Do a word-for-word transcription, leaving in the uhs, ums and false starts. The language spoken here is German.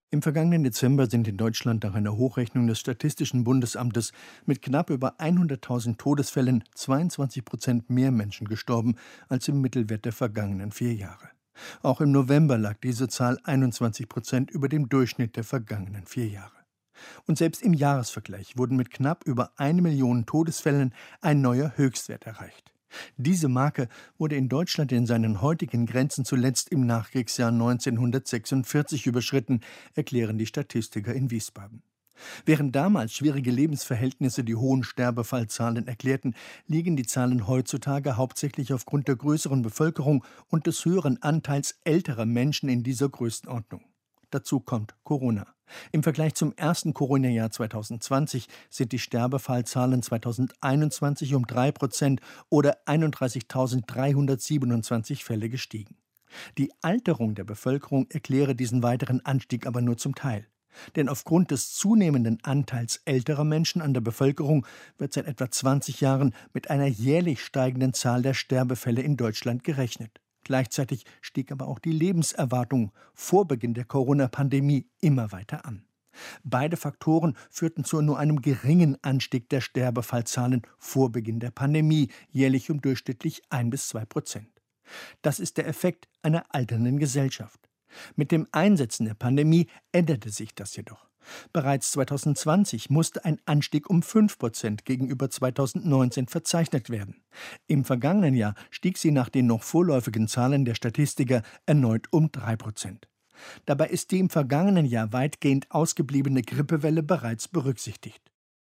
Im vergangenen Dezember sind in Deutschland nach einer Hochrechnung des Statistischen Bundesamtes mit knapp über hunderttausend Todesfällen zweiundzwanzig Prozent mehr Menschen gestorben als im Mittelwert der vergangenen vier Jahre. Auch im November lag diese Zahl einundzwanzig Prozent über dem Durchschnitt der vergangenen vier Jahre. Und selbst im Jahresvergleich wurden mit knapp über eine Million Todesfällen ein neuer Höchstwert erreicht. Diese Marke wurde in Deutschland in seinen heutigen Grenzen zuletzt im Nachkriegsjahr neunzehnhundertsechsundvierzig überschritten, erklären die Statistiker in Wiesbaden. Während damals schwierige Lebensverhältnisse die hohen Sterbefallzahlen erklärten, liegen die Zahlen heutzutage hauptsächlich aufgrund der größeren Bevölkerung und des höheren Anteils älterer Menschen in dieser Größenordnung. Dazu kommt Corona. Im Vergleich zum ersten Corona-Jahr zweitausendzwanzig sind die Sterbefallzahlen zweitausendeinundzwanzig um drei Prozent oder einunddreißigtausenddreihundertsiebenundzwanzig Fälle gestiegen. Die Alterung der Bevölkerung erkläre diesen weiteren Anstieg aber nur zum Teil. Denn aufgrund des zunehmenden Anteils älterer Menschen an der Bevölkerung wird seit etwa zwanzig Jahren mit einer jährlich steigenden Zahl der Sterbefälle in Deutschland gerechnet. Gleichzeitig stieg aber auch die Lebenserwartung vor Beginn der Corona-Pandemie immer weiter an. Beide Faktoren führten zu nur einem geringen Anstieg der Sterbefallzahlen vor Beginn der Pandemie, jährlich um durchschnittlich ein bis zwei Prozent. Das ist der Effekt einer alternden Gesellschaft. Mit dem Einsetzen der Pandemie änderte sich das jedoch. Bereits zweitausendzwanzig musste ein Anstieg um fünf Prozent gegenüber zweitausendneunzehn verzeichnet werden. Im vergangenen Jahr stieg sie nach den noch vorläufigen Zahlen der Statistiker erneut um drei Prozent. Dabei ist die im vergangenen Jahr weitgehend ausgebliebene Grippewelle bereits berücksichtigt.